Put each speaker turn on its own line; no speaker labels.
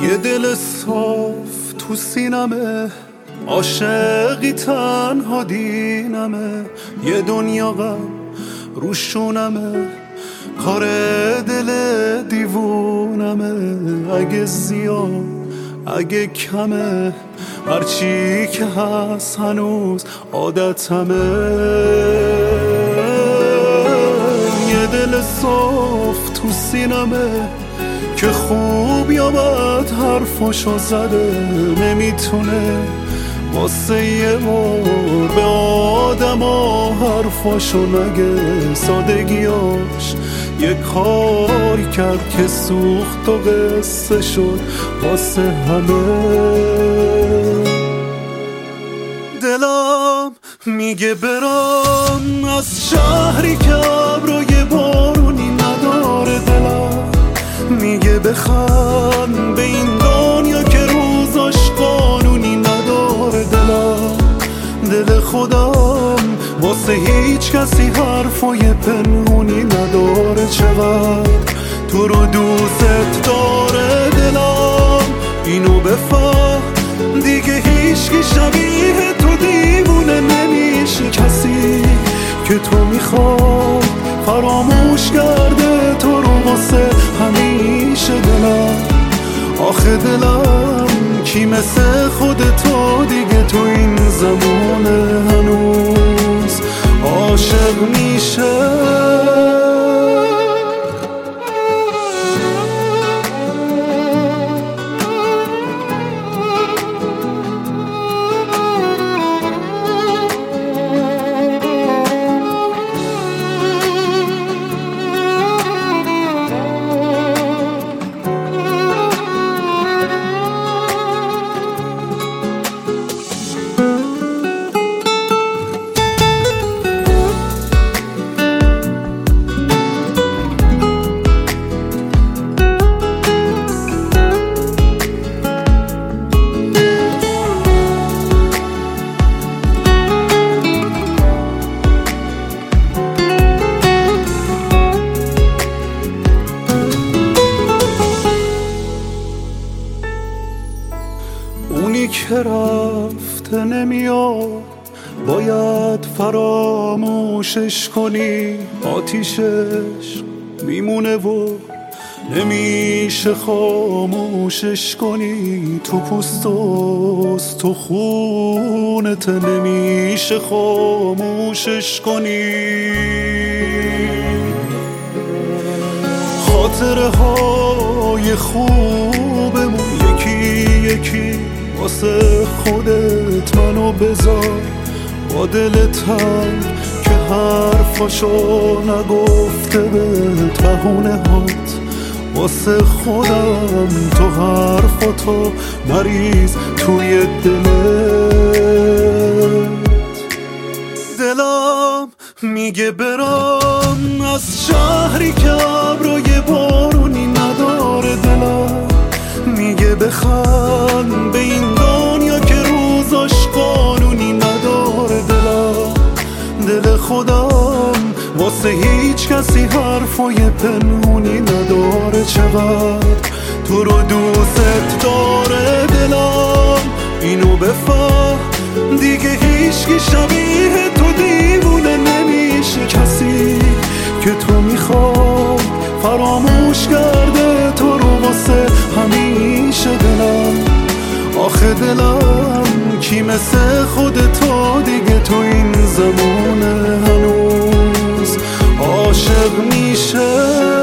یه دل صاف تو سینمه، عاشقی تنها دینمه، یه دنیا غم روشونمه، کار دل دیوونمه. اگه زیاد اگه کمه، هرچی که هست هنوز عادتمه. یه دل صاف تو سینمه که خوب یا بد حرفاشو زده، نمیتونه واسه یه بار به آدما حرفاشو نگه. سادگیاش یه کاری کرد که سوخت و قصه شد واسه همه. دلم میگه برم از شهری که ابروی بارونی نداره، دلم میگه بخند به این دنیا که روزاش قانونی نداره. دل خودم واسه هیچ کسی حرفای پنهونی نداره. چقدر تو رو دوست داره دلم، اینو بفهم دیگه هیچکی شبیه تو دیوونه نمیشه. کسی که تو میخوای فراموش کرده تو رو واسه همیشه. دلم آخه دلم کی مثل خودتو دیگه تو این زمونه هنوز عاشق میشه. اونی که رفته نمیاد باید فراموشش کنی. آتیشش میمونه و نمیشه خاموشش کنی. تو پوست و تو خونت نمیشه خاموشش کنی. خاطره های خوبمون یکی یکی واسه خودت منو بذار. با دل تنگ که حرفاشو نگفته بهت بهونه هات. واسه خودم تو حرفاتو مریض توی دلت. دلم میگه برم از شهری که ابروی بارونی نداره. دلم میگه بخند به این دنیا که روزاش قانونی نداره. دل خودم واسه هیچ کسی حرفای پنهونی نداره. چقدر تو رو دوست داره دلم، اینو بفهم دیگه هیچکی شبیه تو دیوونه نمیشه. کسی که تو میخوای فراموش کرده تو رو واسه همیشه. دلم آخه دلم کی مثل خودتو دیگه تو این زمونه هنوز عاشق میشه.